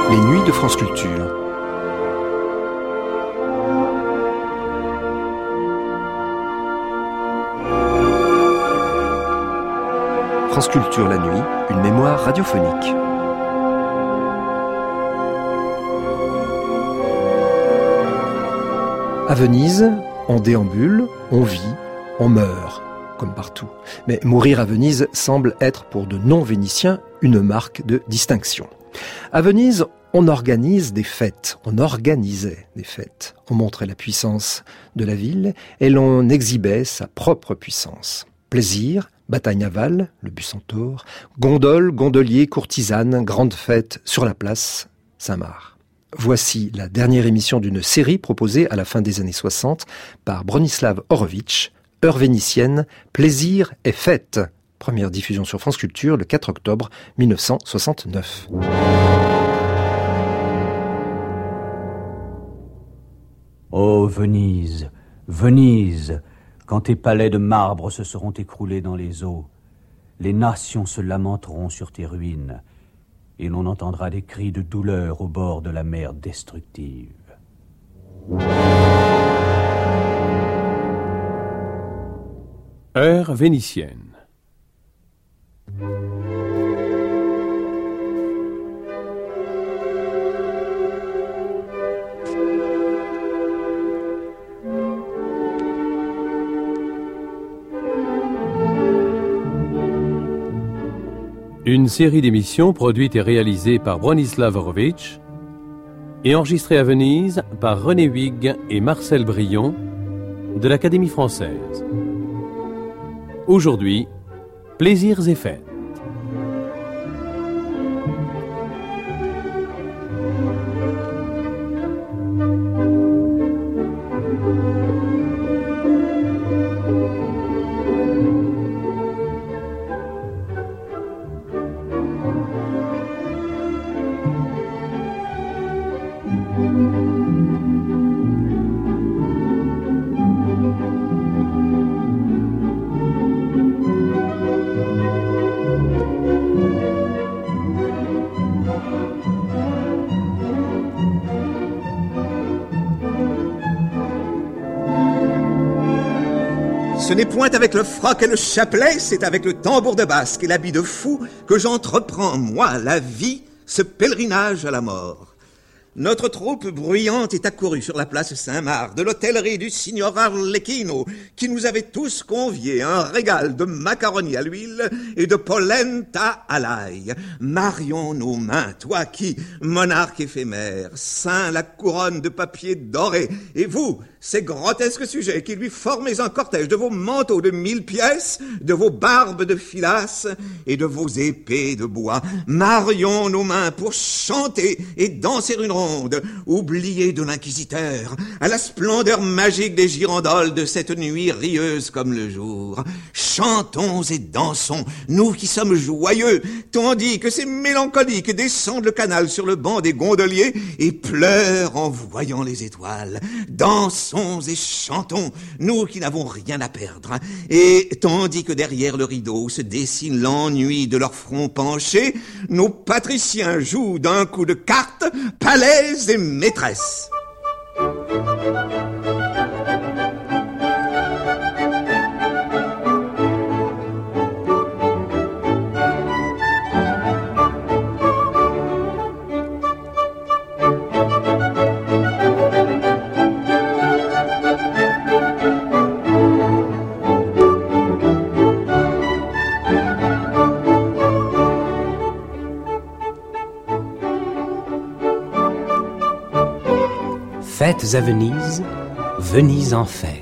Les nuits de France Culture. France Culture la nuit, une mémoire radiophonique. À Venise, on déambule, on vit, on meurt, comme partout. Mais mourir à Venise semble être pour de non-vénitiens une marque de distinction. À Venise, on organise des fêtes, on organisait des fêtes. On montrait la puissance de la ville et l'on exhibait sa propre puissance. Plaisir, bataille navale, le Bucentaure, gondoles, gondoliers, courtisanes, grande fête sur la place Saint-Marc. Voici la dernière émission d'une série proposée à la fin des années 60 par Bronislav Horowitz, Heure vénitienne, plaisir et fête. Première diffusion sur France Culture le 4 octobre 1969. Ô Venise, Venise, quand tes palais de marbre se seront écroulés dans les eaux, les nations se lamenteront sur tes ruines, et l'on entendra des cris de douleur au bord de la mer destructive. Heure vénitienne. Une série d'émissions produite et réalisée par Bronislav Horowitz et enregistrée à Venise par René Huyghe et Marcel Brion de l'Académie française. Aujourd'hui, plaisirs et fêtes. Ce n'est point avec le froc et le chapelet, c'est avec le tambour de basque et l'habit de fou que j'entreprends, moi, la vie, ce pèlerinage à la mort. Notre troupe bruyante est accourue sur la place Saint-Marc de l'hôtellerie du signor Arlecchino, qui nous avait tous conviés à un régal de macaroni à l'huile et de polenta à l'ail. Marions nos mains, toi qui, monarque éphémère, ceint la couronne de papier doré, et vous, ces grotesques sujets qui lui formez un cortège de vos manteaux de 1000 pièces, de vos barbes de filasse et de vos épées de bois. Marions nos mains pour chanter et danser une ronde, oubliée de l'inquisiteur, à la splendeur magique des girandoles de cette nuit rieuse comme le jour. Chantons et dansons, nous qui sommes joyeux, tandis que ces mélancoliques descendent le canal sur le banc des gondoliers et pleurent en voyant les étoiles. Dansons et chantons, nous qui n'avons rien à perdre. Et tandis que derrière le rideau se dessine l'ennui de leur front penché, nos patriciens jouent d'un coup de carte, palais et maîtresses. Fêtes à Venise, Venise en fête.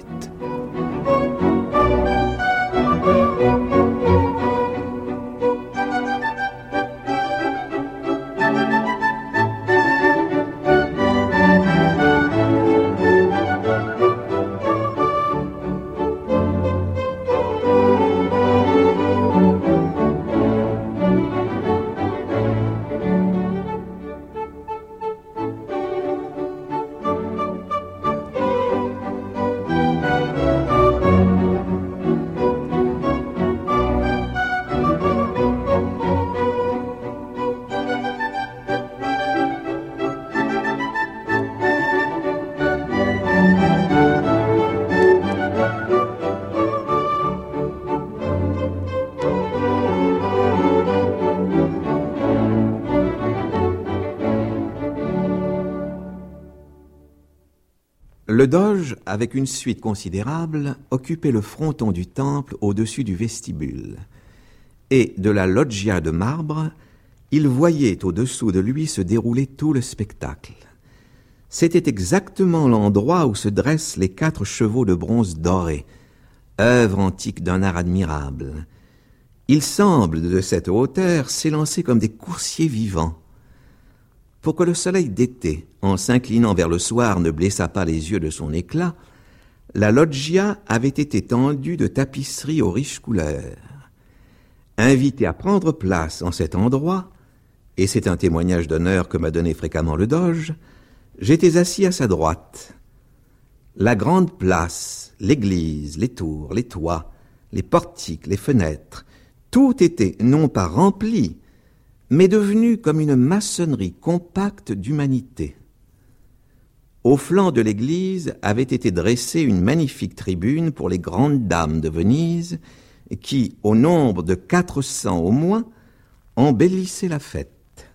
Le doge, avec une suite considérable, occupait le fronton du temple au-dessus du vestibule. Et de la loggia de marbre, il voyait au-dessous de lui se dérouler tout le spectacle. C'était exactement l'endroit où se dressent les 4 chevaux de bronze dorés, œuvre antique d'un art admirable. Ils semblent, de cette hauteur, s'élancer comme des coursiers vivants. Pour que le soleil d'été, en s'inclinant vers le soir, ne blessât pas les yeux de son éclat, la loggia avait été tendue de tapisseries aux riches couleurs. Invité à prendre place en cet endroit, et c'est un témoignage d'honneur que m'a donné fréquemment le doge, j'étais assis à sa droite. La grande place, l'église, les tours, les toits, les portiques, les fenêtres, tout était non pas rempli, mais devenu comme une maçonnerie compacte d'humanité. Au flanc de l'église avait été dressée une magnifique tribune pour les grandes dames de Venise, qui, au nombre de 400 au moins, embellissaient la fête.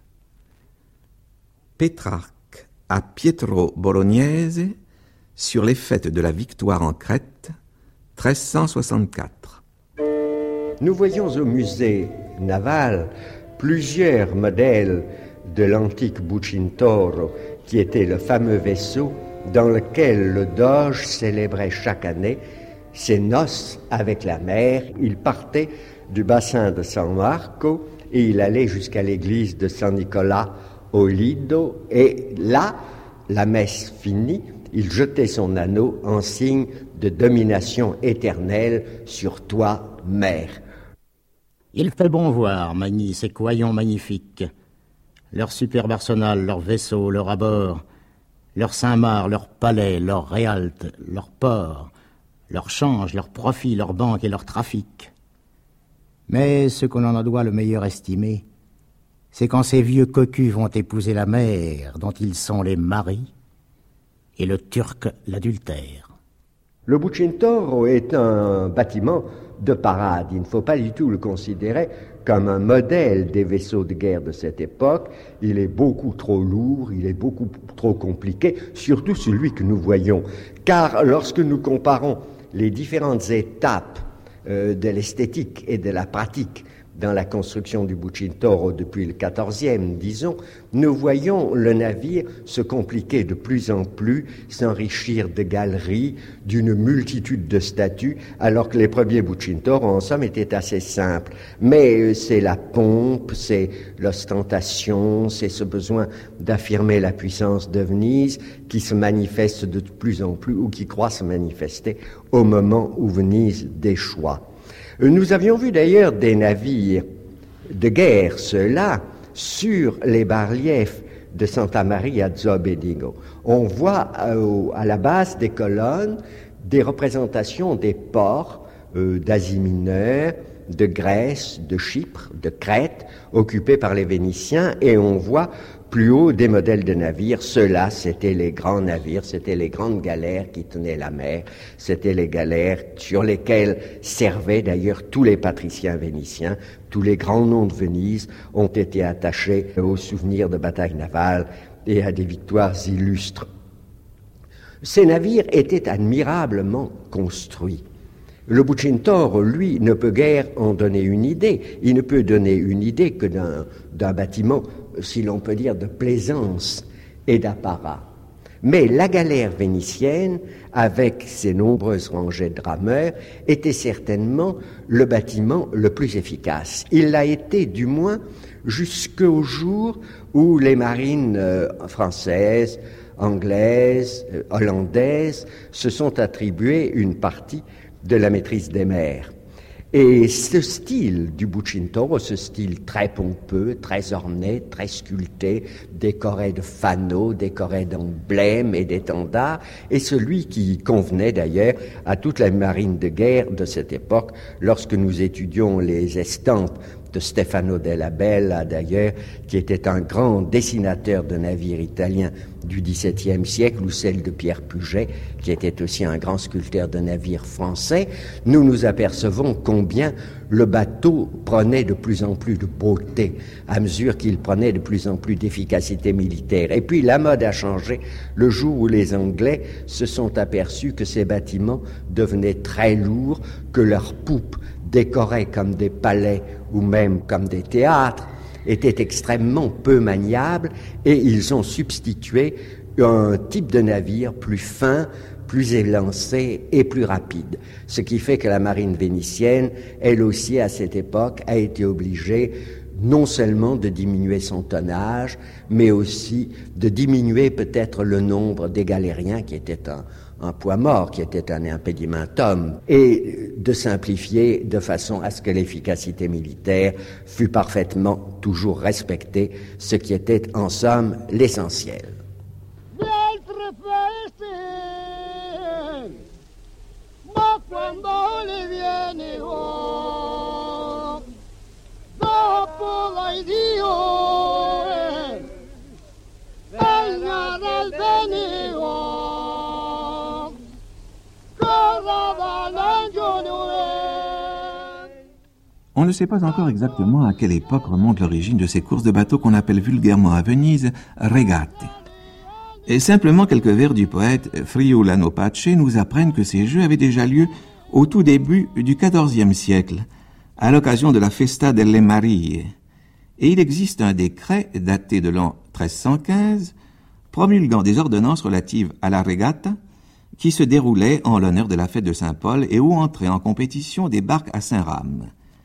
Pétrarque à Pietro Bolognese, sur les fêtes de la Victoire en Crète, 1364. Nous voyons au musée naval plusieurs modèles de l'antique Bucintoro, qui était le fameux vaisseau dans lequel le doge célébrait chaque année ses noces avec la mer. Il partait du bassin de San Marco et il allait jusqu'à l'église de San Nicolas au Lido, et là, la messe finie, il jetait son anneau en signe de domination éternelle sur toi, mer. Il fait bon voir, manie, ces coyons magnifiques. Leur superbe arsenal, leurs vaisseaux, leurs abords, leurs Saint-Marc, leurs palais, leurs réaltes, leurs ports, leurs changes, leurs profits, leurs banques et leurs trafics. Mais ce qu'on en doit le meilleur estimer, c'est quand ces vieux cocus vont épouser la mer, dont ils sont les maris, et le turc l'adultère. Le Bucintoro est un bâtiment de parade. Il ne faut pas du tout le considérer comme un modèle des vaisseaux de guerre de cette époque. Il est beaucoup trop lourd, il est beaucoup trop compliqué, surtout celui que nous voyons. Car lorsque nous comparons les différentes étapes de l'esthétique et de la pratique dans la construction du Bucintoro depuis le XIVe, disons, nous voyons le navire se compliquer de plus en plus, s'enrichir de galeries, d'une multitude de statues, alors que les premiers Bucintoro, en somme, étaient assez simples. Mais c'est la pompe, c'est l'ostentation, c'est ce besoin d'affirmer la puissance de Venise qui se manifeste de plus en plus, ou qui croit se manifester au moment où Venise déchoit. Nous avions vu d'ailleurs des navires de guerre, ceux-là, sur les bas-reliefs de Santa Maria Zobenigo. On voit à la base des colonnes des représentations des ports d'Asie mineure, de Grèce, de Chypre, de Crète, occupés par les Vénitiens, et on voit plus haut des modèles de navires. Ceux-là, c'était les grands navires, c'était les grandes galères qui tenaient la mer, c'était les galères sur lesquelles servaient d'ailleurs tous les patriciens vénitiens. Tous les grands noms de Venise ont été attachés aux souvenirs de batailles navales et à des victoires illustres. Ces navires étaient admirablement construits. Le Bucintoro, lui, ne peut guère en donner une idée. Il ne peut donner une idée que d'un bâtiment, si l'on peut dire, de plaisance et d'apparat. Mais la galère vénitienne, avec ses nombreuses rangées de rameurs, était certainement le bâtiment le plus efficace. Il l'a été, du moins, jusqu'au jour où les marines françaises, anglaises, hollandaises se sont attribuées une partie de la maîtrise des mers. Et ce style du Bucintoro, ce style très pompeux, très orné, très sculpté, décoré de fanaux, décoré d'emblèmes et d'étendards, est celui qui convenait d'ailleurs à toute la marine de guerre de cette époque. Lorsque nous étudions les estampes de Stefano della Bella, d'ailleurs, qui était un grand dessinateur de navires italiens du XVIIe siècle, ou celle de Pierre Puget, qui était aussi un grand sculpteur de navires français, nous nous apercevons combien le bateau prenait de plus en plus de beauté à mesure qu'il prenait de plus en plus d'efficacité militaire. Et puis la mode a changé le jour où les Anglais se sont aperçus que ces bâtiments devenaient très lourds, que leurs poupes décorées comme des palais ou même comme des théâtres étaient extrêmement peu maniables, et ils ont substitué un type de navire plus fin, plus élancé et plus rapide. Ce qui fait que la marine vénitienne, elle aussi à cette époque, a été obligée non seulement de diminuer son tonnage, mais aussi de diminuer peut-être le nombre des galériens, qui était un poids mort, qui était un impedimentum, et de simplifier de façon à ce que l'efficacité militaire fût parfaitement toujours respectée, ce qui était en somme l'essentiel. On ne sait pas encore exactement à quelle époque remonte l'origine de ces courses de bateaux qu'on appelle vulgairement à Venise regate. Et simplement quelques vers du poète Friulano Pace nous apprennent que ces jeux avaient déjà lieu au tout début du XIVe siècle, à l'occasion de la Festa delle Marie. Et il existe un décret daté de l'an 1315, promulguant des ordonnances relatives à la regata, qui se déroulait en l'honneur de la fête de Saint-Paul et où entraient en compétition des barques à Saint-Rame.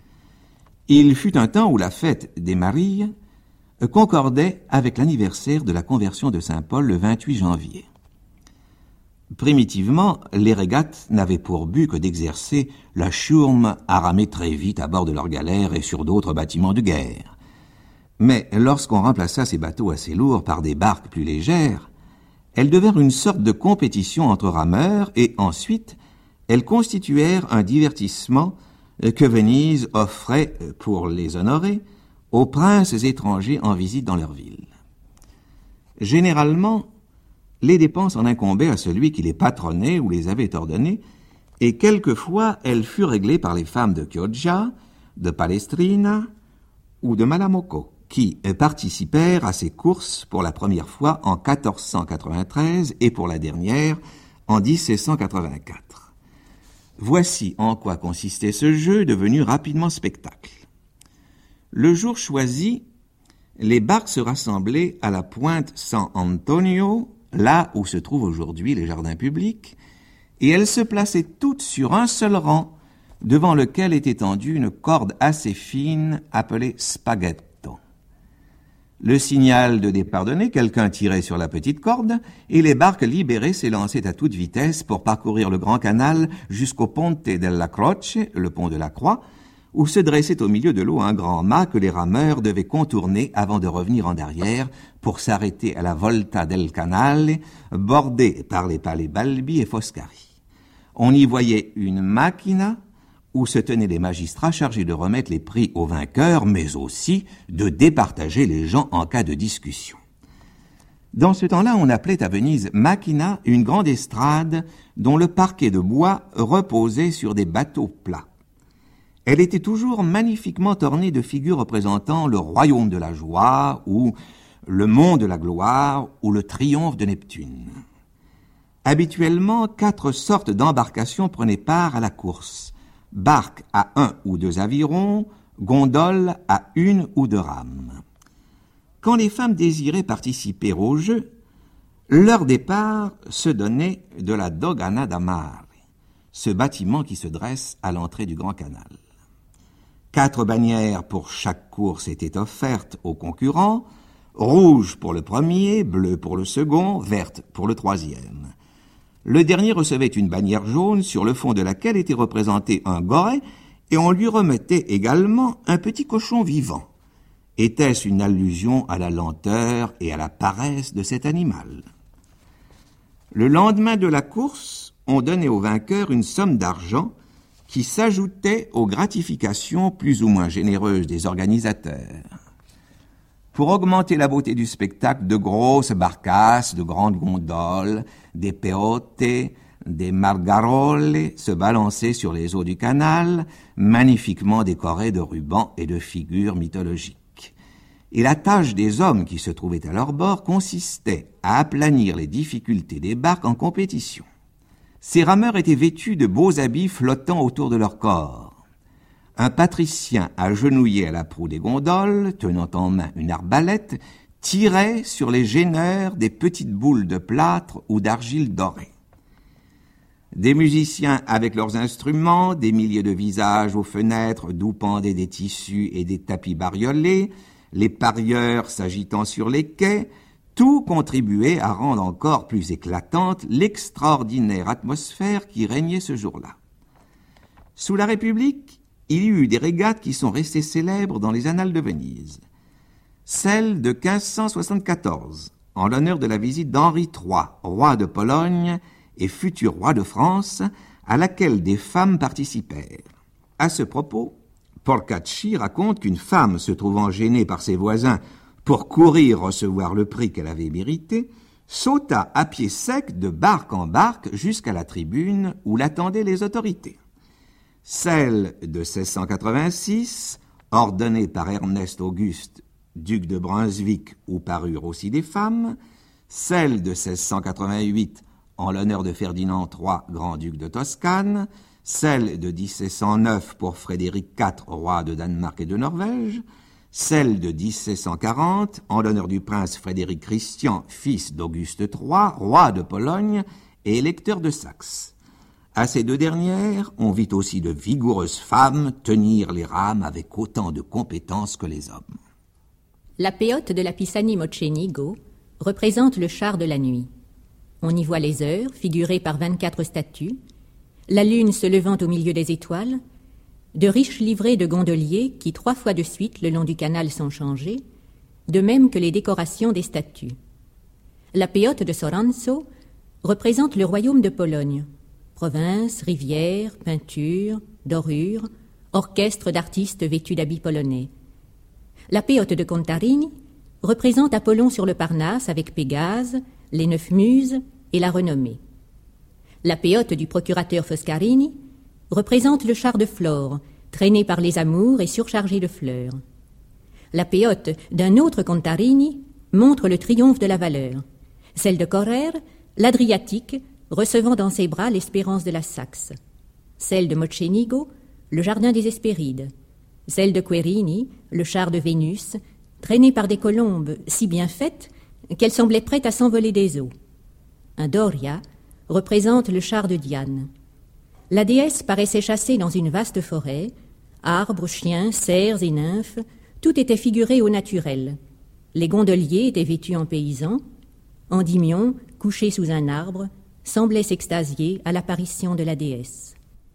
Il fut un temps où la fête des Marilles concordait avec l'anniversaire de la conversion de Saint-Paul le 28 janvier. Primitivement, les régates n'avaient pour but que d'exercer la churme à ramer très vite à bord de leurs galères et sur d'autres bâtiments de guerre. Mais lorsqu'on remplaça ces bateaux assez lourds par des barques plus légères, elles devinrent une sorte de compétition entre rameurs et ensuite elles constituèrent un divertissement que Venise offrait, pour les honorer, aux princes étrangers en visite dans leur ville. Généralement, les dépenses en incombaient à celui qui les patronnait ou les avait ordonnées, et quelquefois elles furent réglées par les femmes de Chioggia, de Palestrina ou de Malamocco, qui participèrent à ces courses pour la première fois en 1493 et pour la dernière en 1784. Voici en quoi consistait ce jeu devenu rapidement spectacle. Le jour choisi, les barques se rassemblaient à la pointe San Antonio, là où se trouvent aujourd'hui les jardins publics, et elles se plaçaient toutes sur un seul rang, devant lequel était tendue une corde assez fine appelée spaghetto. Le signal de départ donné, quelqu'un tirait sur la petite corde et les barques libérées s'élançaient à toute vitesse pour parcourir le grand canal jusqu'au Ponte della Croce, le pont de la Croix, où se dressait au milieu de l'eau un grand mât que les rameurs devaient contourner avant de revenir en arrière pour s'arrêter à la Volta del Canale, bordée par les palais Balbi et Foscari. On y voyait une machina où se tenaient les magistrats chargés de remettre les prix aux vainqueurs, mais aussi de départager les gens en cas de discussion. Dans ce temps-là, on appelait à Venise machina une grande estrade dont le parquet de bois reposait sur des bateaux plats. Elle était toujours magnifiquement ornée de figures représentant le royaume de la joie, ou le mont de la gloire, ou le triomphe de Neptune. Habituellement, 4 sortes d'embarcations prenaient part à la course. Barques à 1 ou 2 avirons, gondoles à 1 ou 2 rames. Quand les femmes désiraient participer au jeu, leur départ se donnait de la Dogana da Mare, ce bâtiment qui se dresse à l'entrée du Grand Canal. 4 bannières pour chaque course étaient offertes aux concurrents, rouge pour le premier, bleu pour le second, verte pour le troisième. Le dernier recevait une bannière jaune sur le fond de laquelle était représenté un goret et on lui remettait également un petit cochon vivant. Était-ce une allusion à la lenteur et à la paresse de cet animal? Le lendemain de la course, on donnait au vainqueur une somme d'argent qui s'ajoutait aux gratifications plus ou moins généreuses des organisateurs. Pour augmenter la beauté du spectacle, de grosses barcasses, de grandes gondoles, des peotes, des margarole se balançaient sur les eaux du canal, magnifiquement décorées de rubans et de figures mythologiques. Et la tâche des hommes qui se trouvaient à leur bord consistait à aplanir les difficultés des barques en compétition. Ces rameurs étaient vêtus de beaux habits flottant autour de leur corps. Un patricien agenouillé à la proue des gondoles, tenant en main une arbalète, tirait sur les gêneurs des petites boules de plâtre ou d'argile dorée. Des musiciens avec leurs instruments, des milliers de visages aux fenêtres d'où pendaient des tissus et des tapis bariolés, les parieurs s'agitant sur les quais, tout contribuait à rendre encore plus éclatante l'extraordinaire atmosphère qui régnait ce jour-là. Sous la République, il y eut des régates qui sont restées célèbres dans les annales de Venise. Celle de 1574, en l'honneur de la visite d'Henri III, roi de Pologne et futur roi de France, à laquelle des femmes participèrent. À ce propos, Porcacci raconte qu'une femme, se trouvant gênée par ses voisins pour courir recevoir le prix qu'elle avait mérité, sauta à pied sec de barque en barque jusqu'à la tribune où l'attendaient les autorités. Celle de 1686, ordonnée par Ernest Auguste, duc de Brunswick, où parurent aussi des femmes, celle de 1688, en l'honneur de Ferdinand III, grand-duc de Toscane, celle de 1709 pour Frédéric IV, roi de Danemark et de Norvège, celle de 1740, en l'honneur du prince Frédéric Christian, fils d'Auguste III, roi de Pologne et électeur de Saxe. À ces deux dernières, on vit aussi de vigoureuses femmes tenir les rames avec autant de compétence que les hommes. La péote de la Pisani Mocenigo représente le char de la nuit. On y voit les heures, figurées par 24 statues, la lune se levant au milieu des étoiles, de riches livrées de gondoliers qui 3 fois de suite le long du canal sont changés, de même que les décorations des statues. La péote de Soranzo représente le royaume de Pologne. Province, rivière, peinture, dorure, orchestre d'artistes vêtus d'habits polonais. La péote de Contarini représente Apollon sur le Parnasse avec Pégase, les 9 muses et la renommée. La péote du procurateur Foscarini représente le char de Flore, traîné par les amours et surchargé de fleurs. La péote d'un autre Contarini montre le triomphe de la valeur. Celle de Correr, l'Adriatique, recevant dans ses bras l'espérance de la Saxe. Celle de Mocenigo, le jardin des Hespérides. Celle de Querini, le char de Vénus, traîné par des colombes si bien faites qu'elles semblaient prêtes à s'envoler des eaux. Un Doria représente le char de Diane. La déesse paraissait chassée dans une vaste forêt. Arbres, chiens, cerfs et nymphes, tout était figuré au naturel. Les gondoliers étaient vêtus en paysans. Endymion, couché sous un arbre, semblait s'extasier à l'apparition de la déesse.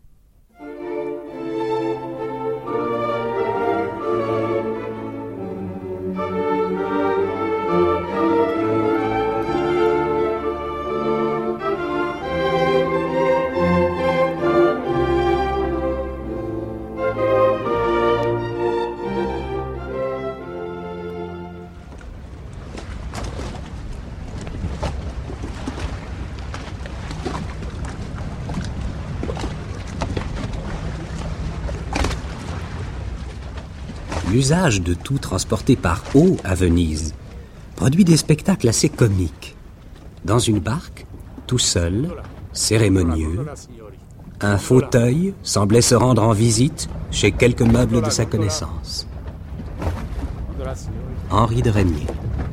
L'usage de tout transporter par eau à Venise produit des spectacles assez comiques. Dans une barque, tout seul, cérémonieux, un fauteuil semblait se rendre en visite chez quelques meubles de sa connaissance. Henri de Régnier.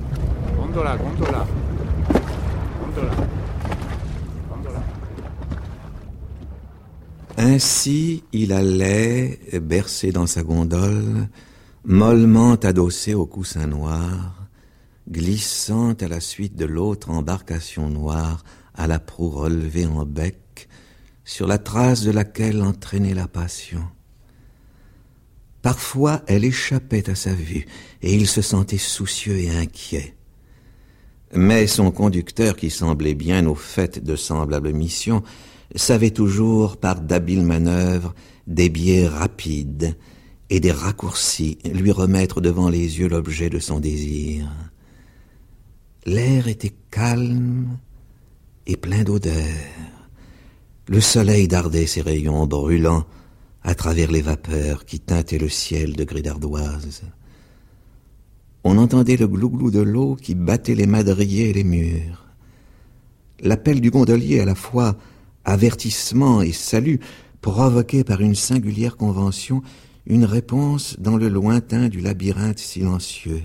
Ainsi, il allait, bercé dans sa gondole, mollement adossé au coussin noir, glissant à la suite de l'autre embarcation noire à la proue relevée en bec, sur la trace de laquelle entraînait la passion. Parfois, elle échappait à sa vue, et il se sentait soucieux et inquiet. Mais son conducteur, qui semblait bien au fait de semblables missions, savait toujours, par d'habiles manœuvres, des biais rapides et des raccourcis, lui remettre devant les yeux l'objet de son désir. L'air était calme et plein d'odeurs. Le soleil dardait ses rayons brûlants à travers les vapeurs qui teintaient le ciel de gris d'ardoise. On entendait le glouglou de l'eau qui battait les madriers et les murs. L'appel du gondolier, à la fois avertissement et salut, provoquait par une singulière convention une réponse dans le lointain du labyrinthe silencieux.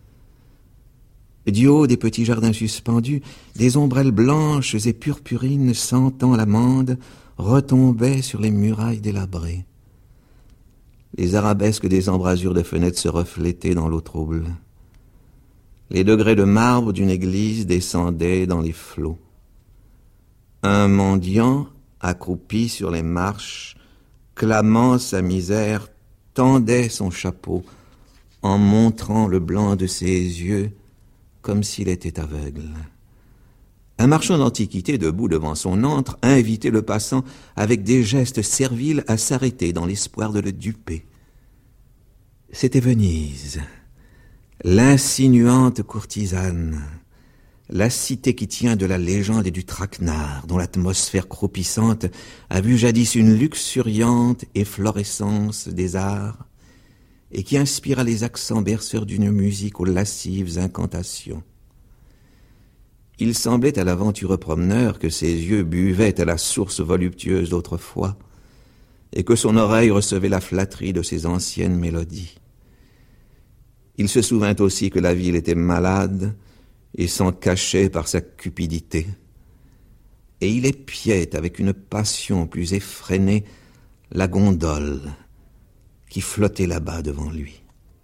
Du haut des petits jardins suspendus, des ombrelles blanches et purpurines sentant l'amande retombaient sur les murailles délabrées. Les arabesques des embrasures de fenêtres se reflétaient dans l'eau trouble. Les degrés de marbre d'une église descendaient dans les flots. Un mendiant, accroupi sur les marches, clamant sa misère, tendait son chapeau en montrant le blanc de ses yeux comme s'il était aveugle. Un marchand d'antiquités debout devant son antre invitait le passant avec des gestes serviles à s'arrêter dans l'espoir de le duper. C'était Venise, l'insinuante courtisane, la cité qui tient de la légende et du traquenard, dont l'atmosphère croupissante a vu jadis une luxuriante efflorescence des arts, et qui inspira les accents berceurs d'une musique aux lascives incantations. Il semblait à l'aventureux promeneur que ses yeux buvaient à la source voluptueuse d'autrefois, et que son oreille recevait la flatterie de ses anciennes mélodies. Il se souvint aussi que la ville était malade et s'en cachait par sa cupidité, et il épiait avec une passion plus effrénée la gondole qui flottait là-bas devant lui.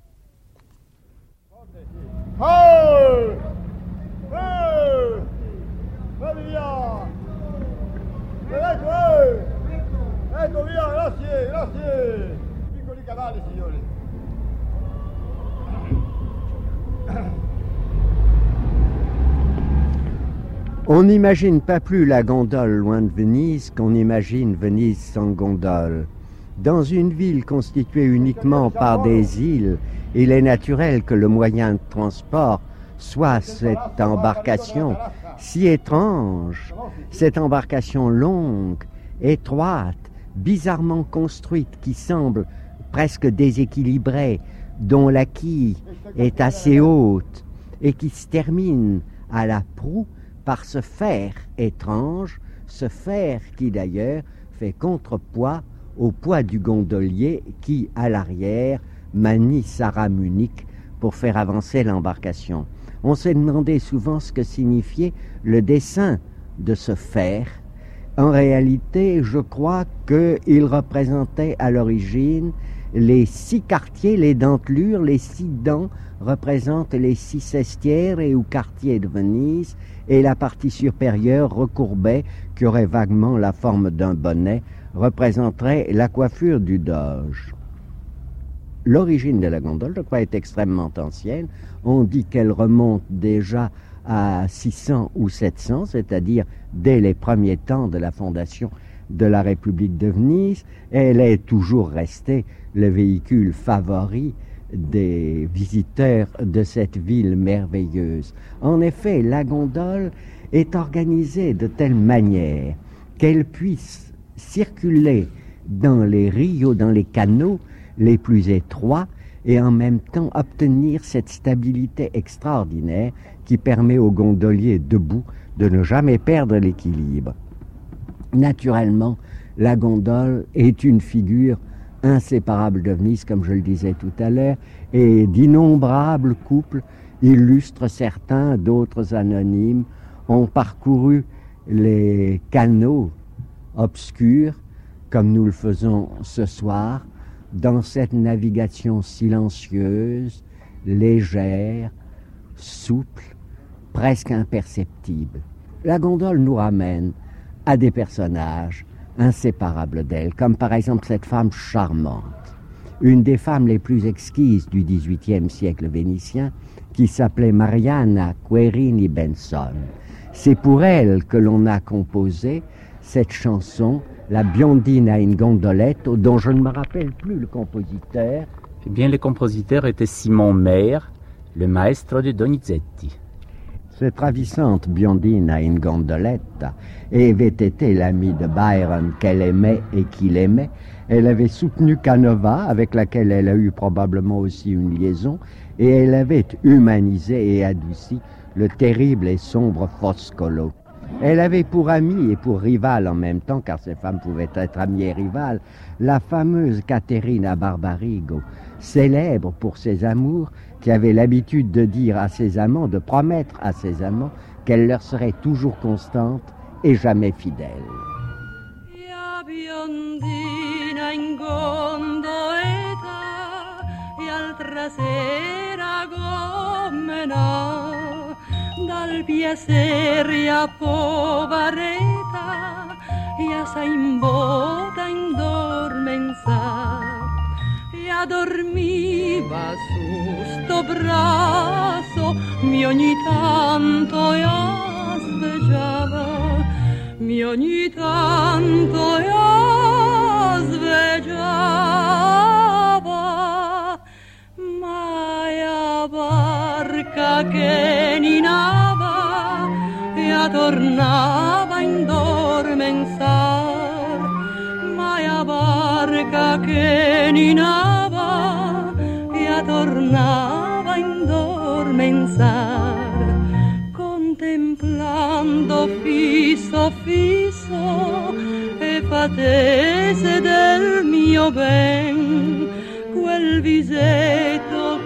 On n'imagine pas plus la gondole loin de Venise qu'on imagine Venise sans gondole. Dans une ville constituée uniquement par des îles, il est naturel que le moyen de transport soit cette embarcation si étrange, cette embarcation longue, étroite, bizarrement construite, qui semble presque déséquilibrée, dont la quille est assez haute et qui se termine à la proue par ce fer étrange, ce fer qui d'ailleurs fait contrepoids au poids du gondolier qui, à l'arrière, manie sa rame unique pour faire avancer l'embarcation. On s'est demandé souvent ce que signifiait le dessin de ce fer. En réalité, je crois qu'il représentait à l'origine les 6 quartiers, les dentelures, les 6 dents représentent les 6 sestières ou quartiers de Venise, et la partie supérieure recourbée, qui aurait vaguement la forme d'un bonnet, représenterait la coiffure du doge. L'origine de la gondole, je crois, est extrêmement ancienne. On dit qu'elle remonte déjà à 600 ou 700, c'est-à-dire dès les premiers temps de la fondation de la République de Venise. Elle est toujours restée le véhicule favori des visiteurs de cette ville merveilleuse. En effet, la gondole est organisée de telle manière qu'elle puisse circuler dans les rios, dans les canaux les plus étroits, et en même temps obtenir cette stabilité extraordinaire qui permet aux gondoliers debout de ne jamais perdre l'équilibre. Naturellement, la gondole est une figure inséparable de Venise, comme je le disais tout à l'heure, et d'innombrables couples illustrent certains, d'autres anonymes, ont parcouru les canaux obscurs, comme nous le faisons ce soir, dans cette navigation silencieuse, légère, souple, presque imperceptible. La gondole nous ramène à des personnages inséparables d'elle, comme par exemple cette femme charmante, une des femmes les plus exquises du XVIIIe siècle vénitien, qui s'appelait Mariana Querini Benson. C'est pour elle que l'on a composé cette chanson La Biondine à une gondolette, dont je ne me rappelle plus le compositeur. Eh bien, le compositeur était Simon Mayr, le maestro de Donizetti. Cette ravissante Biondine à une gondolette avait été l'amie de Byron qu'elle aimait et qu'il aimait. Elle avait soutenu Canova, avec laquelle elle a eu probablement aussi une liaison, et elle avait humanisé et adouci le terrible et sombre Foscolo. Elle avait pour amie et pour rivale en même temps, car ces femmes pouvaient être amies et rivales, la fameuse Caterina Barbarigo, célèbre pour ses amours, qui avait l'habitude de dire à ses amants, de promettre à ses amants, qu'elle leur serait toujours constante et jamais fidèle. Biondina in gondoletta e altra sera gommena dal piacere a povereta e assai in boda in dormenza e dormiva su sto brazo mi ogni tanto ya svegliava mi ogni tanto io svegliava, ma barca che ninava e tornava in dormensar, ma barca che ninava e tornava in dormensar. Contemplando fisso e patese del mio ben quel visetto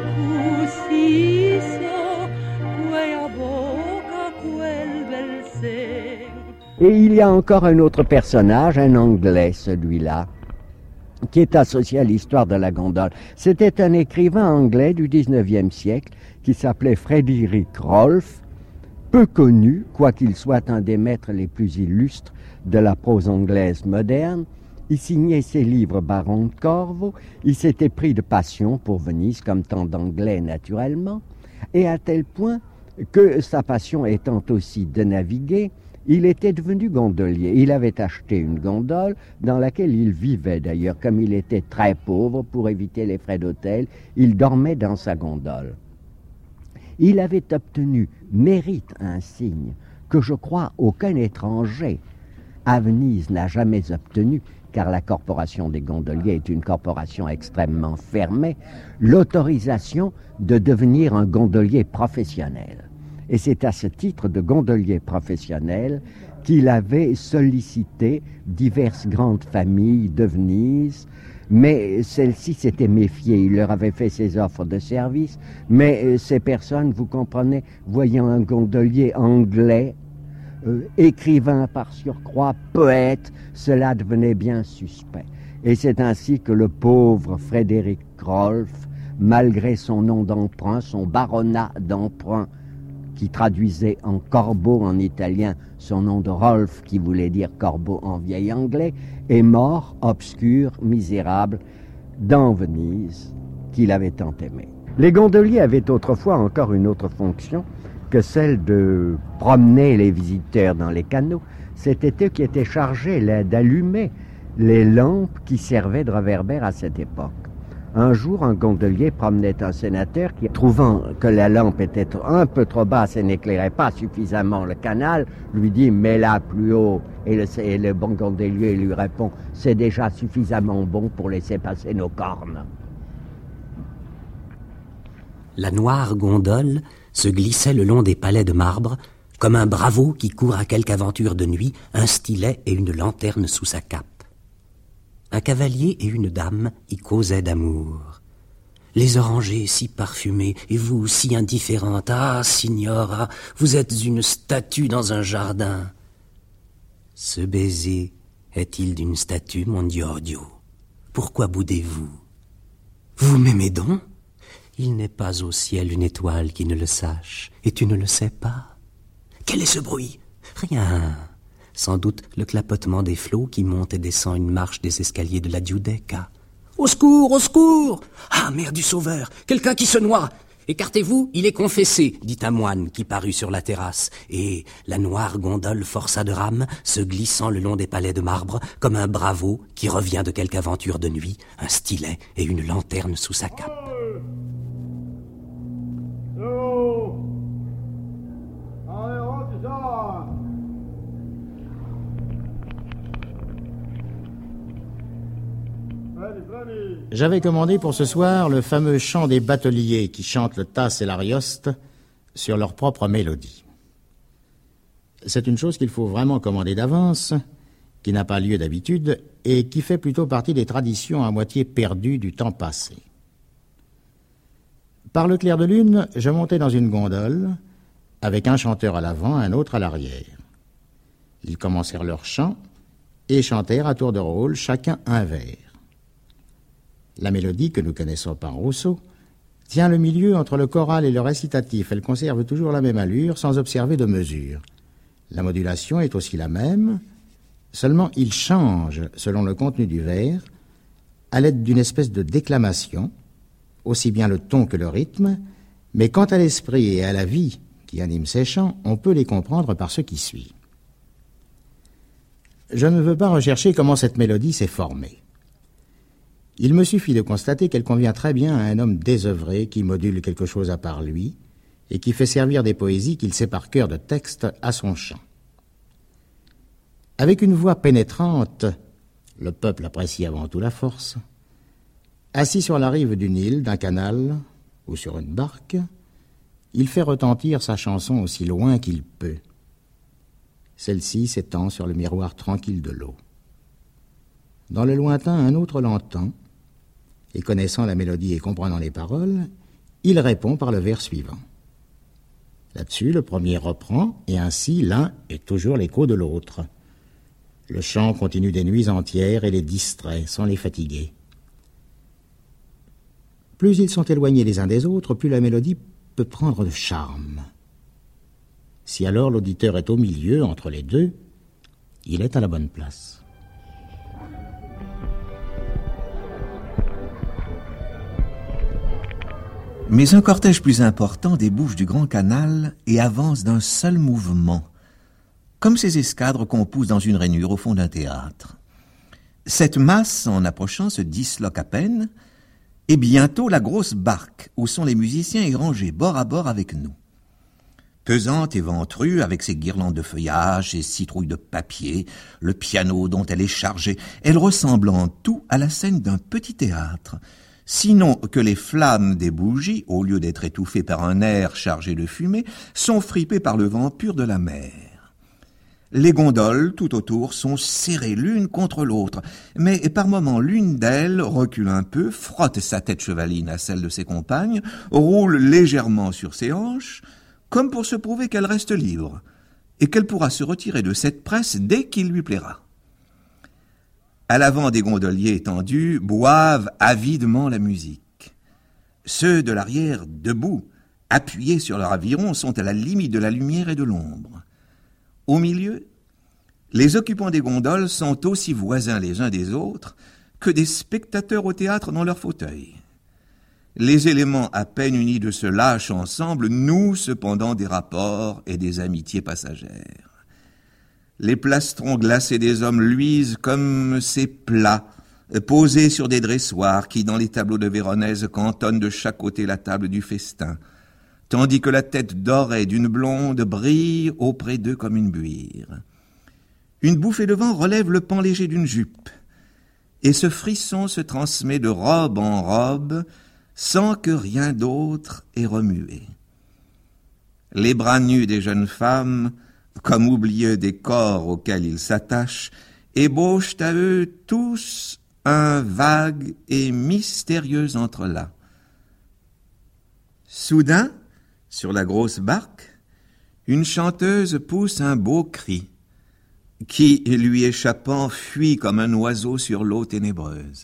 cussiso, quella bocca, quel bel sen. Et il y a encore un autre personnage, un Anglais celui-là, qui est associé à l'histoire de la gondole. C'était un écrivain anglais du 19e siècle qui s'appelait Frederick Rolfe, peu connu, quoiqu'il soit un des maîtres les plus illustres de la prose anglaise moderne. Il signait ses livres Baron de Corvo, il s'était pris de passion pour Venise, comme tant d'Anglais naturellement, et à tel point que sa passion étant aussi de naviguer, il était devenu gondolier. Il avait acheté une gondole dans laquelle il vivait d'ailleurs, comme il était très pauvre, pour éviter les frais d'hôtel, il dormait dans sa gondole. Il avait obtenu mérite insigne que je crois aucun étranger à Venise n'a jamais obtenu, car la corporation des gondoliers est une corporation extrêmement fermée, l'autorisation de devenir un gondolier professionnel. Et c'est à ce titre de gondolier professionnel qu'il avait sollicité diverses grandes familles de Venise, mais celles-ci s'étaient méfiées. Il leur avait fait ses offres de service, mais ces personnes, vous comprenez, voyant un gondolier anglais, écrivain par surcroît, poète, cela devenait bien suspect. Et c'est ainsi que le pauvre Frederick Rolfe, malgré son nom d'emprunt, son baronat d'emprunt, qui traduisait en corbeau en italien son nom de Rolfe, qui voulait dire corbeau en vieil anglais, est mort, obscur, misérable, dans Venise, qu'il avait tant aimé. Les gondoliers avaient autrefois encore une autre fonction que celle de promener les visiteurs dans les canaux. C'était eux qui étaient chargés d'allumer les lampes qui servaient de réverbères à cette époque. Un jour, un gondolier promenait un sénateur qui, trouvant que la lampe était un peu trop basse et n'éclairait pas suffisamment le canal, lui dit « mets-la plus haut ». Et le bon gondolier lui répond « c'est déjà suffisamment bon pour laisser passer nos cornes ». La noire gondole se glissait le long des palais de marbre, comme un bravo qui court à quelque aventure de nuit, un stylet et une lanterne sous sa cape. Un cavalier et une dame y causaient d'amour. Les orangers si parfumés, et vous si indifférente. Ah, signora, vous êtes une statue dans un jardin. Ce baiser est-il d'une statue, mon Giorgio? Pourquoi boudez-vous? Vous m'aimez donc? Il n'est pas au ciel une étoile qui ne le sache, et tu ne le sais pas. Quel est ce bruit? Rien. Sans doute le clapotement des flots qui montent et descendent une marche des escaliers de la Giudecca. Au secours, au secours! Ah, mère du Sauveur, quelqu'un qui se noie! Écartez-vous, il est confessé, dit un moine qui parut sur la terrasse. Et la noire gondole força de rame, se glissant le long des palais de marbre, comme un bravo qui revient de quelque aventure de nuit, un stylet et une lanterne sous sa cape. J'avais commandé pour ce soir le fameux chant des bateliers qui chantent le tasse et l'arioste sur leur propre mélodie. C'est une chose qu'il faut vraiment commander d'avance, qui n'a pas lieu d'habitude et qui fait plutôt partie des traditions à moitié perdues du temps passé. Par le clair de lune, je montai dans une gondole avec un chanteur à l'avant, un autre à l'arrière. Ils commencèrent leur chant et chantèrent à tour de rôle, chacun un vers. La mélodie, que nous connaissons par Rousseau, tient le milieu entre le choral et le récitatif. Elle conserve toujours la même allure, sans observer de mesure. La modulation est aussi la même, seulement il change, selon le contenu du vers, à l'aide d'une espèce de déclamation, aussi bien le ton que le rythme, mais quant à l'esprit et à la vie qui anime ces chants, on peut les comprendre par ce qui suit. Je ne veux pas rechercher comment cette mélodie s'est formée. Il me suffit de constater qu'elle convient très bien à un homme désœuvré qui module quelque chose à part lui et qui fait servir des poésies qu'il sait par cœur de texte à son chant. Avec une voix pénétrante, le peuple apprécie avant tout la force. Assis sur la rive d'une île, d'un canal ou sur une barque, il fait retentir sa chanson aussi loin qu'il peut. Celle-ci s'étend sur le miroir tranquille de l'eau. Dans le lointain, un autre l'entend, et connaissant la mélodie et comprenant les paroles, il répond par le vers suivant. Là-dessus, le premier reprend, et ainsi l'un est toujours l'écho de l'autre. Le chant continue des nuits entières et les distrait sans les fatiguer. Plus ils sont éloignés les uns des autres, plus la mélodie peut prendre de charme. Si alors l'auditeur est au milieu, entre les deux, il est à la bonne place. Mais un cortège plus important débouche du grand canal et avance d'un seul mouvement, comme ces escadres qu'on pousse dans une rainure au fond d'un théâtre. Cette masse, en approchant, se disloque à peine, et bientôt la grosse barque où sont les musiciens est rangée bord à bord avec nous. Pesante et ventrue, avec ses guirlandes de feuillage, ses citrouilles de papier, le piano dont elle est chargée, elle ressemble en tout à la scène d'un petit théâtre, sinon que les flammes des bougies, au lieu d'être étouffées par un air chargé de fumée, sont fripées par le vent pur de la mer. Les gondoles, tout autour, sont serrées l'une contre l'autre, mais par moments l'une d'elles recule un peu, frotte sa tête chevaline à celle de ses compagnes, roule légèrement sur ses hanches, comme pour se prouver qu'elle reste libre, et qu'elle pourra se retirer de cette presse dès qu'il lui plaira. À l'avant des gondoliers étendus, boivent avidement la musique. Ceux de l'arrière, debout, appuyés sur leur aviron, sont à la limite de la lumière et de l'ombre. Au milieu, les occupants des gondoles sont aussi voisins les uns des autres que des spectateurs au théâtre dans leurs fauteuils. Les éléments à peine unis de se lâchent ensemble, nouent cependant des rapports et des amitiés passagères. Les plastrons glacés des hommes luisent comme ces plats posés sur des dressoirs qui, dans les tableaux de Véronèse, cantonnent de chaque côté la table du festin, tandis que la tête dorée d'une blonde brille auprès d'eux comme une buire. Une bouffée de vent relève le pan léger d'une jupe, et ce frisson se transmet de robe en robe sans que rien d'autre ait remué. Les bras nus des jeunes femmes, comme oublieux des corps auxquels ils s'attachent, ébauchent à eux tous un vague et mystérieux entrelac. Soudain, sur la grosse barque, une chanteuse pousse un beau cri, qui, lui échappant, fuit comme un oiseau sur l'eau ténébreuse.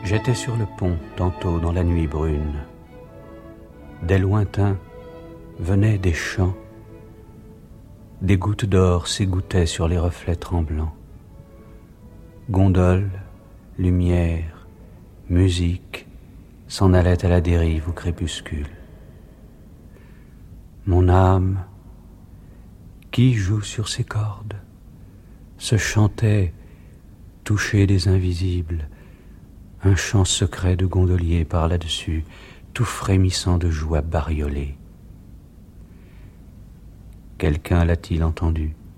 J'étais sur le pont, tantôt dans la nuit brune. Des lointains venaient des champs. Des gouttes d'or s'égouttaient sur les reflets tremblants. Gondoles, lumière, musique s'en allaient à la dérive au crépuscule. Mon âme, qui joue sur ses cordes, se chantait, touchée des invisibles, un chant secret de gondolier par là-dessus, tout frémissant de joie bariolée. Quelqu'un l'a-t-il entendu ?